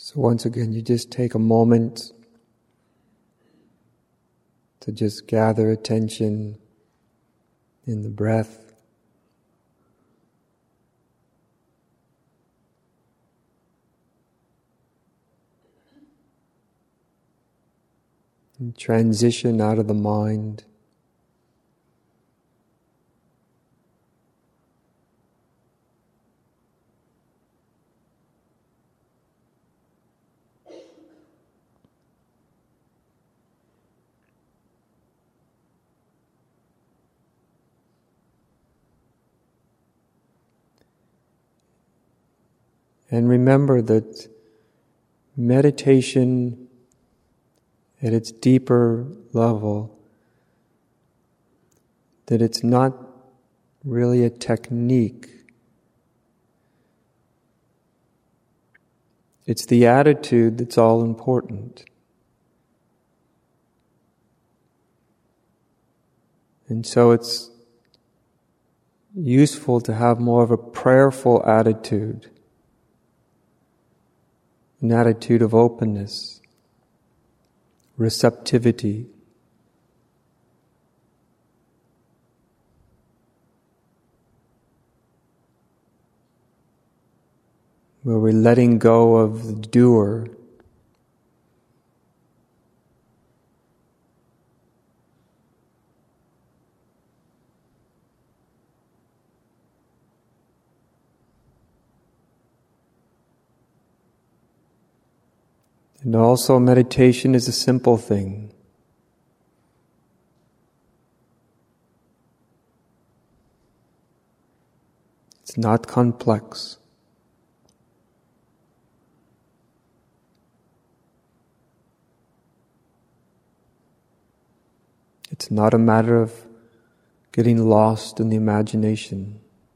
So once again, you just take a moment to just gather attention in the breath. And transition out of the mind. And remember that meditation at its deeper level, that it's not really a technique. It's the attitude that's all important. And so it's useful to have more of a prayerful attitude. An attitude of openness, receptivity. Where we're letting go of the doer. And also meditation is a simple thing. It's not complex. It's not a matter of getting lost in the imagination.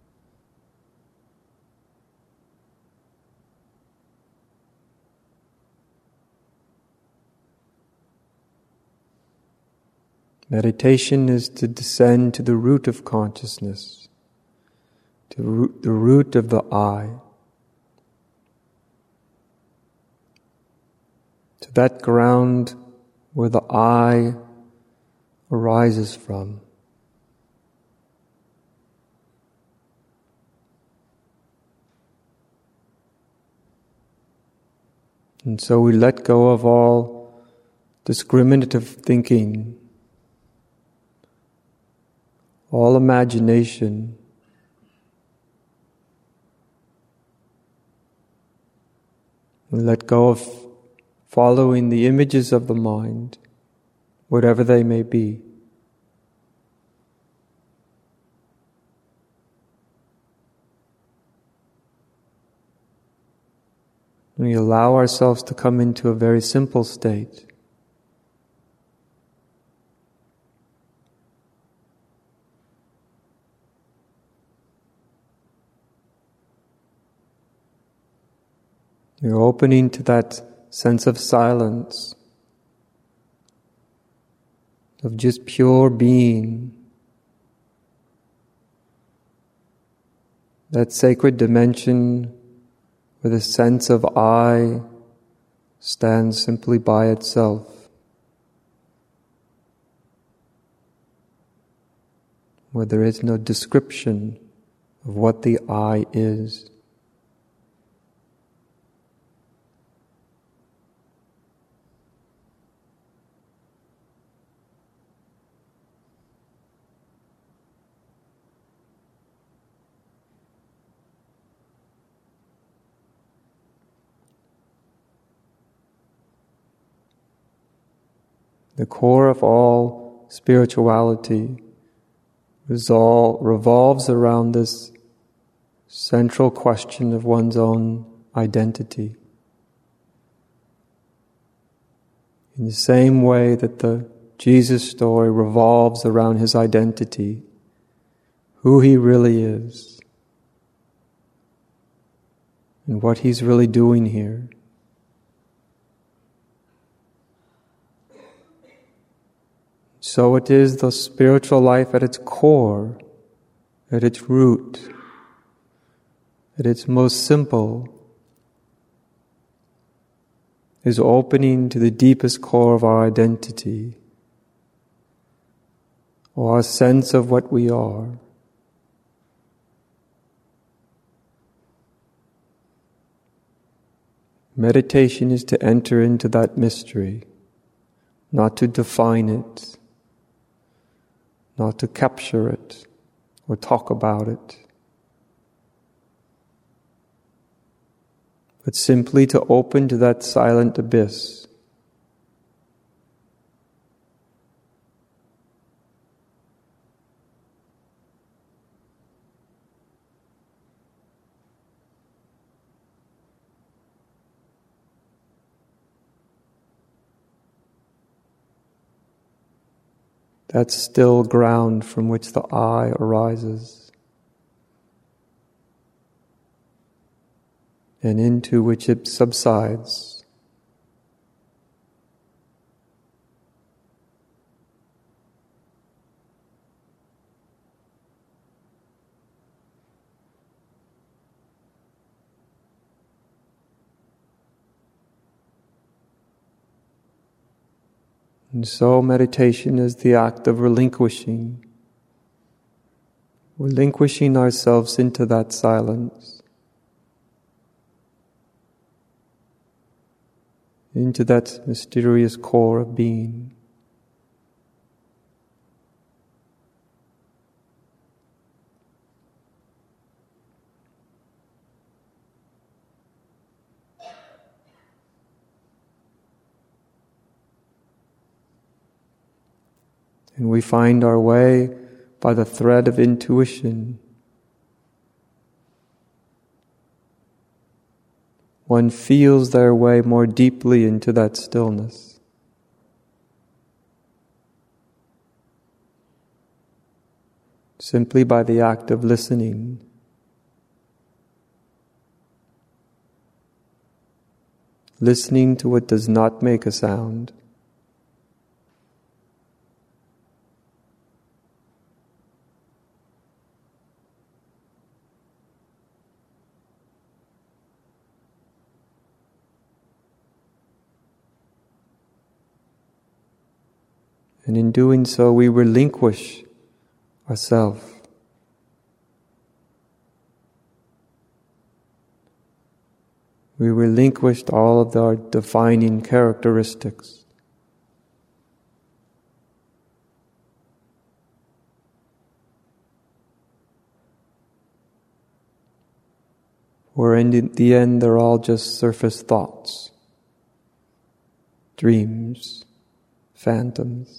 Meditation is to descend to the root of consciousness, to the root of the I, to that ground where the I arises from. And so we let go of all discriminative thinking, all imagination, and let go of following the images of the mind, whatever they may be. We allow ourselves to come into a very simple state. You're opening to that sense of silence, of just pure being, that sacred dimension where the sense of I stands simply by itself, where there is no description of what the I is. The core of all spirituality revolves around this central question of one's own identity. In the same way that the Jesus story revolves around his identity, who he really is, and what he's really doing here. So it is the spiritual life at its core, at its root, at its most simple, is opening to the deepest core of our identity, or our sense of what we are. Meditation is to enter into that mystery, not to define it, not to capture it or talk about it, but simply to open to that silent abyss. That still ground from which the I arises, and into which it subsides. And so meditation is the act of relinquishing ourselves into that silence, into that mysterious core of being. And we find our way by the thread of intuition. One feels their way more deeply into that stillness. Simply by the act of listening. Listening to what does not make a sound. And in doing so, we relinquish ourselves. We relinquished all of our defining characteristics. For in the end, they're all just surface thoughts, dreams, phantoms.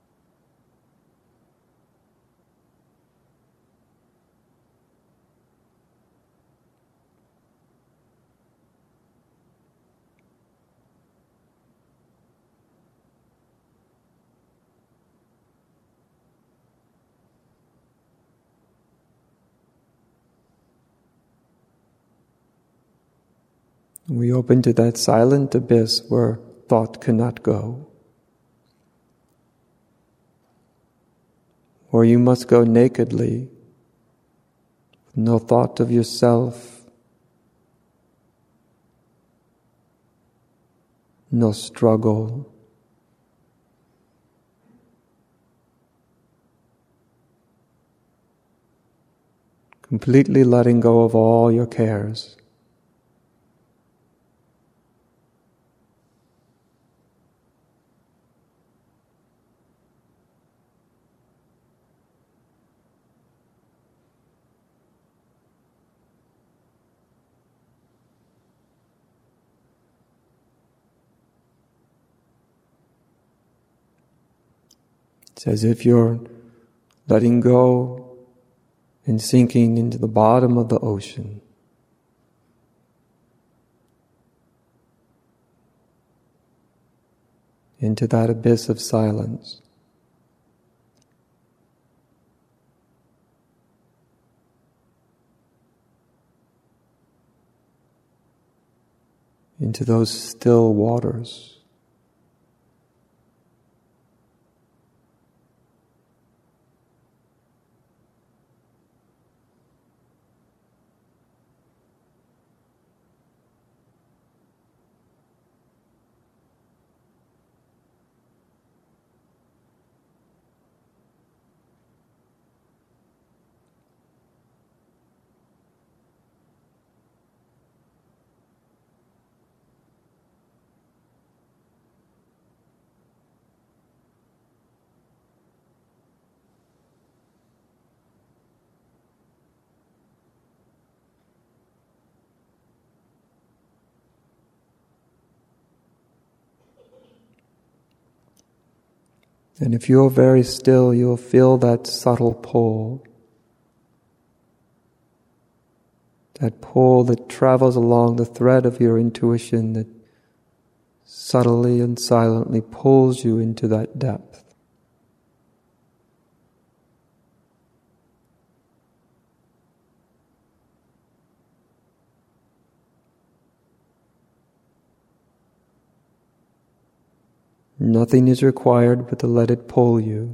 We open to that silent abyss where thought cannot go. Or you must go nakedly, with no thought of yourself, no struggle, completely letting go of all your cares. It's as if you're letting go and sinking into the bottom of the ocean. Into that abyss of silence. Into those still waters. And if you're very still, you'll feel that subtle pull. That pull that travels along the thread of your intuition that subtly and silently pulls you into that depth. Nothing is required but to let it pull you.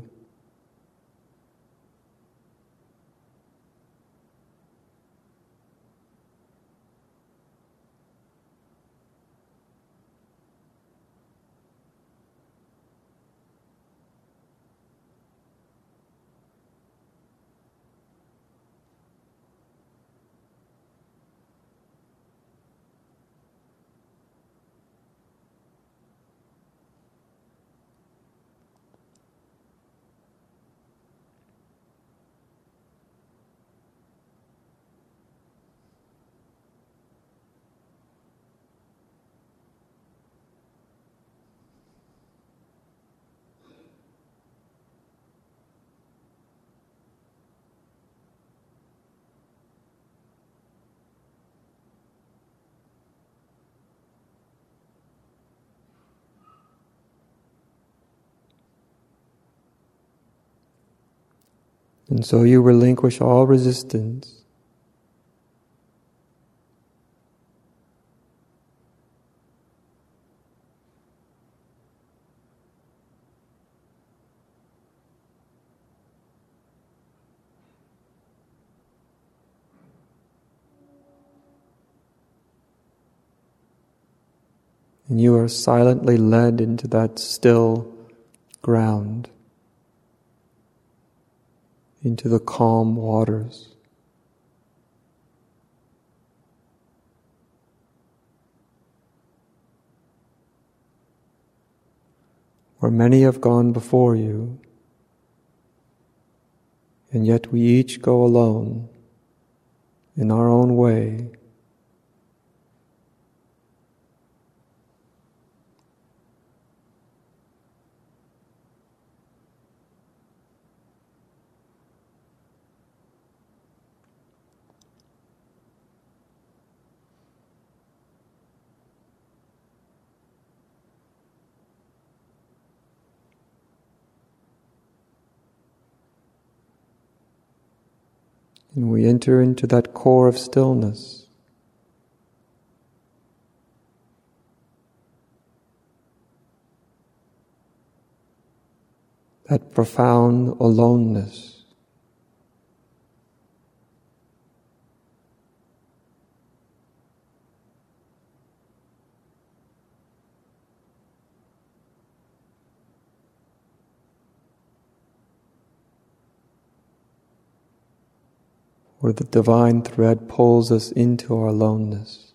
And so you relinquish all resistance. And you are silently led into that still ground, into the calm waters. Where many have gone before you, and yet we each go alone in our own way. And we enter into that core of stillness. That profound aloneness. Where the divine thread pulls us into our aloneness.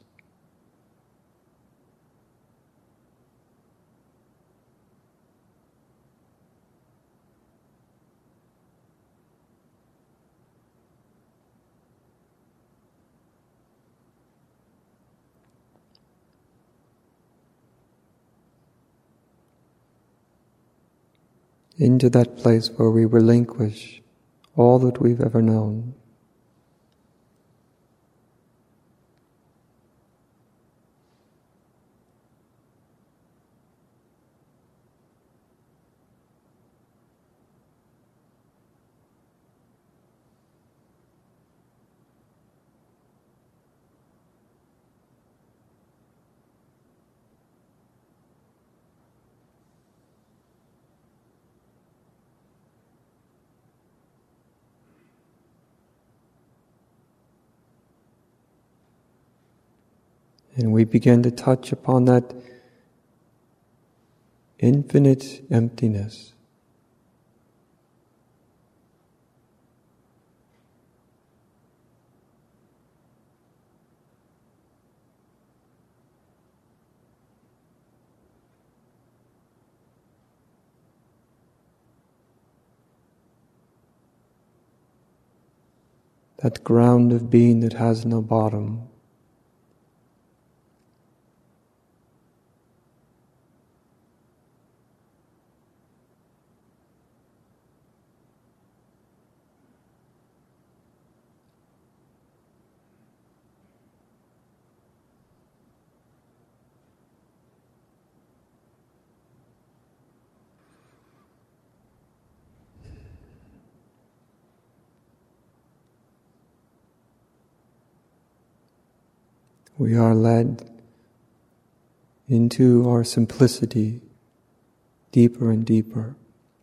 Into that place where we relinquish all that we've ever known. And we begin to touch upon that infinite emptiness. That ground of being that has no bottom. we are led into our simplicity deeper and deeper.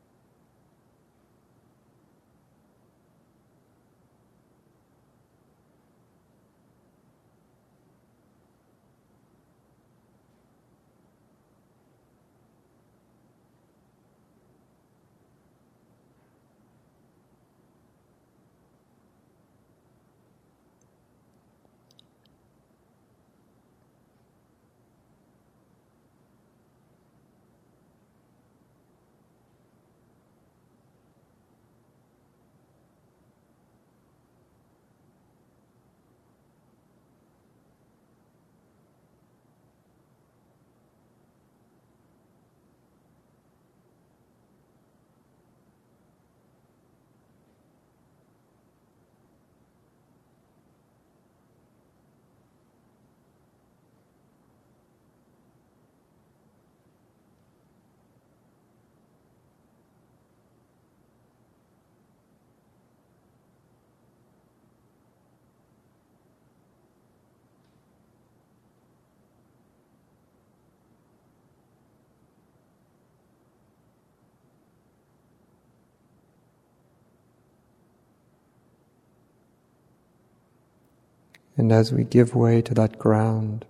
And as we give way to that ground,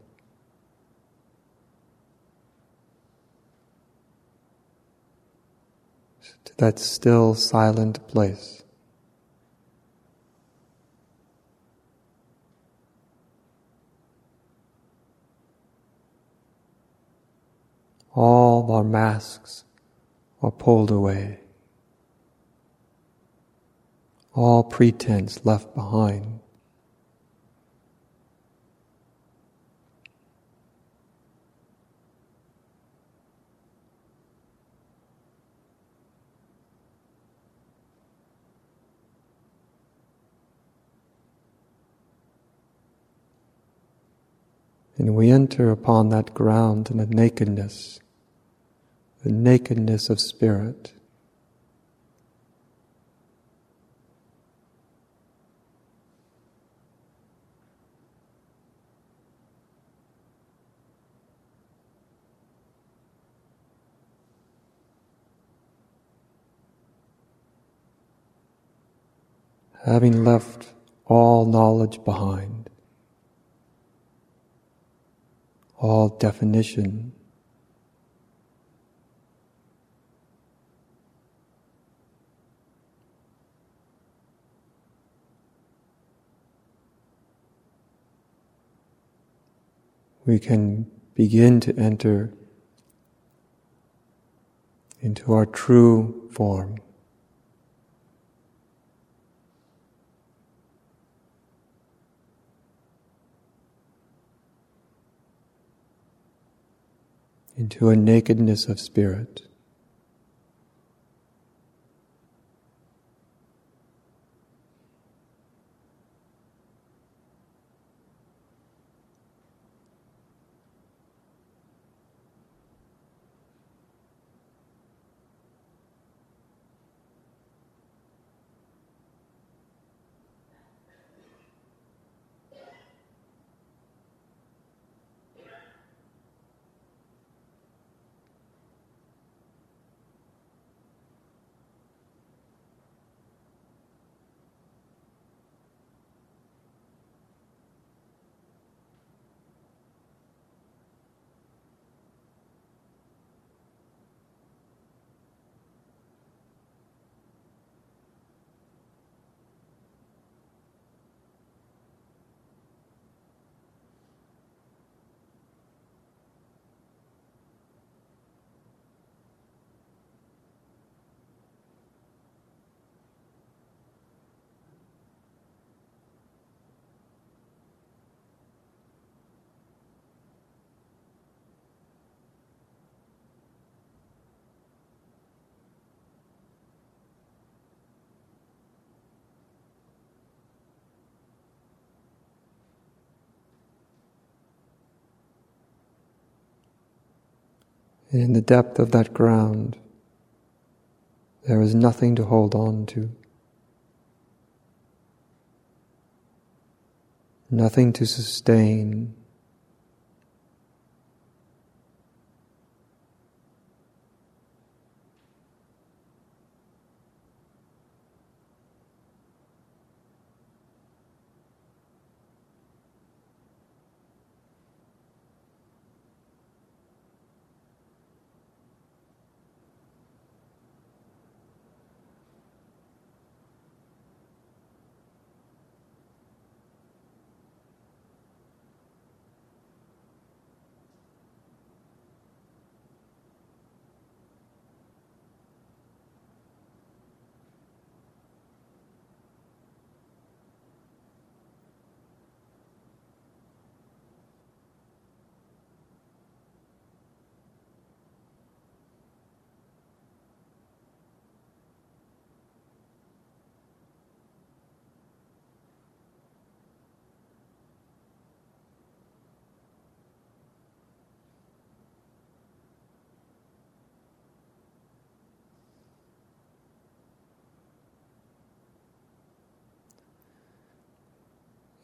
to that still, silent place, all our masks are pulled away, all pretense left behind. And we enter upon that ground in the nakedness of spirit. Having left all knowledge behind, all definition, we can begin to enter into our true form. Into a nakedness of spirit. And in the depth of that ground, there is nothing to hold on to, nothing to sustain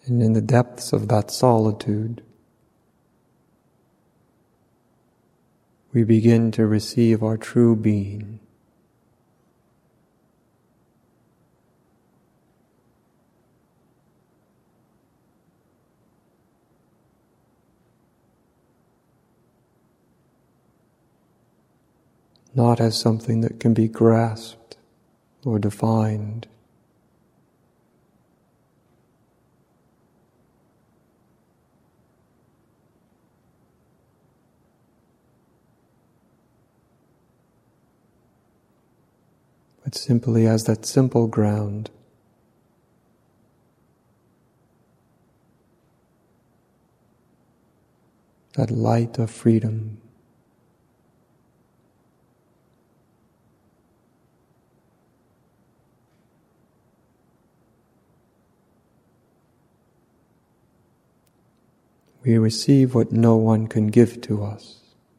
And in the depths of that solitude, we begin to receive our true being. Not as something that can be grasped or defined, but simply as that simple ground that light of freedom. We receive what no one can give to us.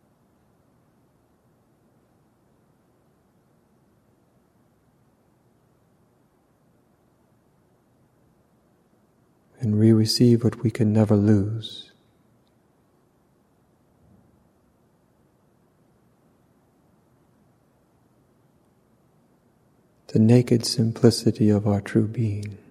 And we receive what we can never lose. The naked simplicity of our true being.